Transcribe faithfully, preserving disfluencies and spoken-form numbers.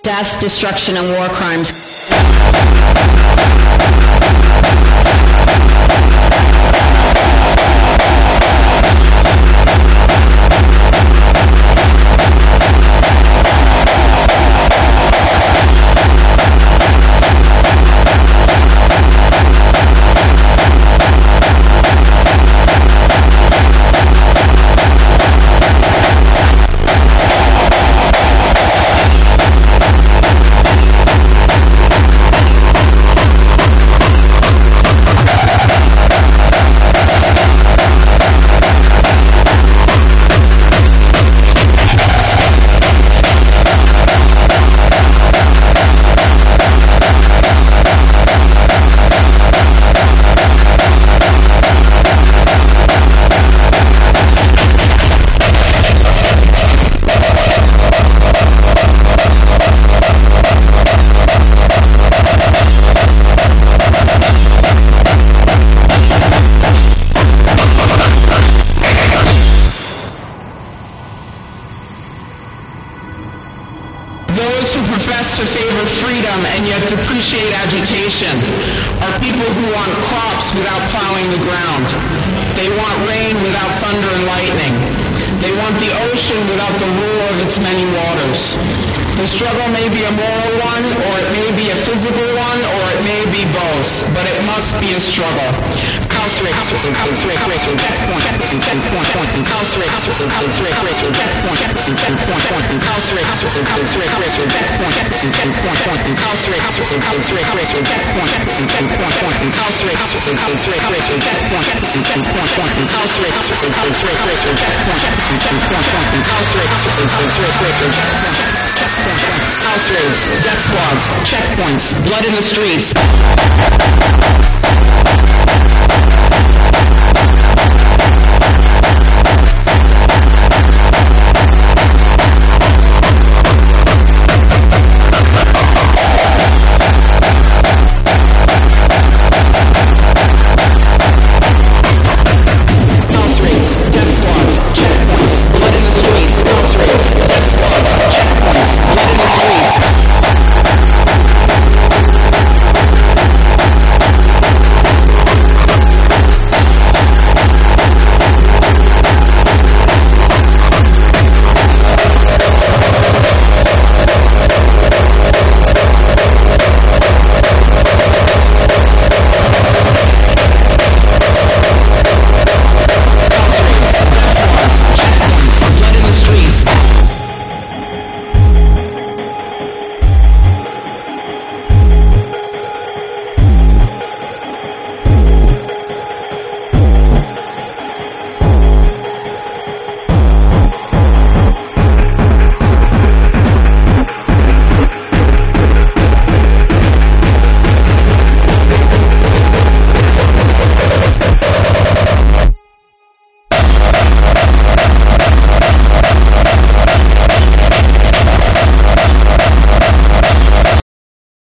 death, destruction, and war crimes. Those who profess to favor freedom and yet depreciate agitation are people who want crops without plowing the ground. They want rain without thunder and lightning. They want the ocean without the roar of its many waters. The struggle may be a moral one, or it may be a physical one, or it may be both, but it must be a struggle. Incarceration, incarceration, checkpoint, checkpoint, point, incarceration, incarceration, checkpoint, checkpoint, point, incarceration, incarceration, checkpoint, checkpoint, point, incarceration, incarceration, checkpoint, checkpoint, point, incarceration, incarceration, checkpoint, checkpoint, point, incarceration, incarceration, checkpoint, checkpoint, point, incarceration, incarceration, checkpoint, house raids, death squads, checkpoints, blood in the streets.